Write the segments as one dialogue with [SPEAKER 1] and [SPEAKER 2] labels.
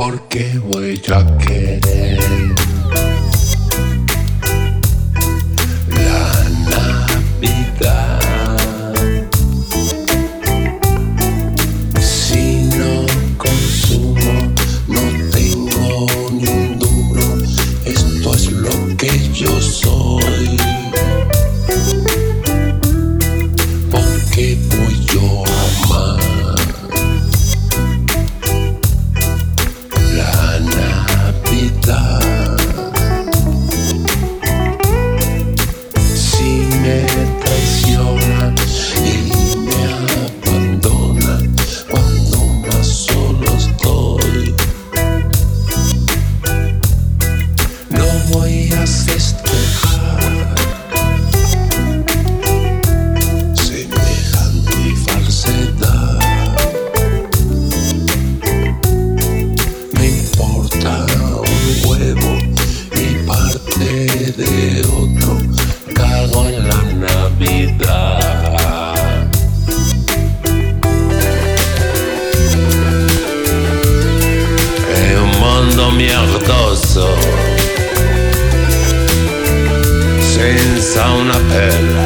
[SPEAKER 1] ¿Por qué voy yo a querer la Navidad si no consumo, no tengo ni un duro? Esto es lo que yo soy. ¿Por qué voy yo a amar la Navidad si me traiciona y me abandona cuando más solo estoy? No voy a festejar semejante falsedad. Me importa un huevo y parte de otro, cago en la Navidad. È un mondo mierdoso, senza una perla.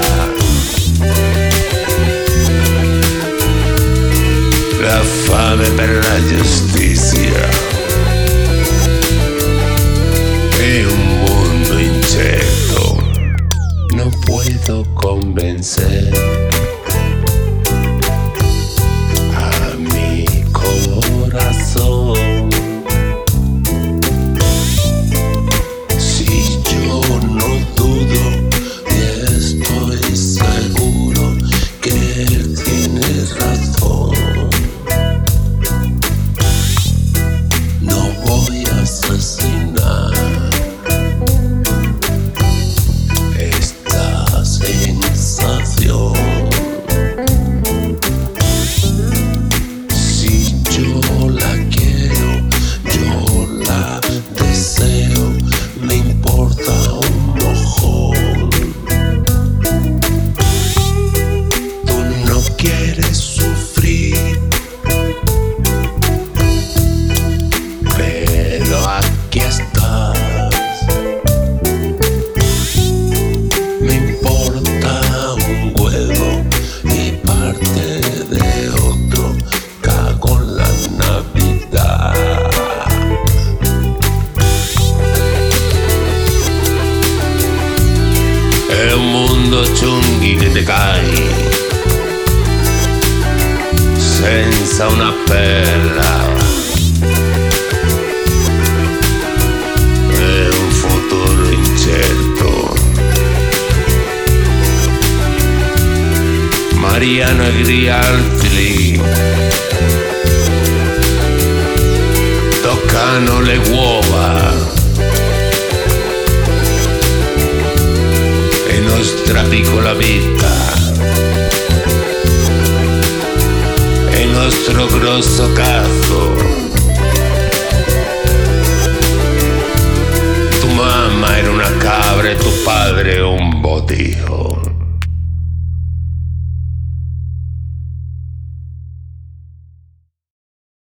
[SPEAKER 1] La fame per la giustizia. È un mondo incerto. No puedo convencer a mi corazón. Si yo no dudo y estoy seguro que él tiene razón, no voy a asesinar esta sensación. Si yo la quiero, yo la deseo, me importa un mojón. Tú no quieres sufrir, pero aquí estás. Me importa un huevo y parte de otro, cago en la Navidad. È un mondo ciunghi che decai senza una perla. È un futuro incerto. Mariano e gli altri toccano le uova e nostra piccola vita e il nostro grosso cazzo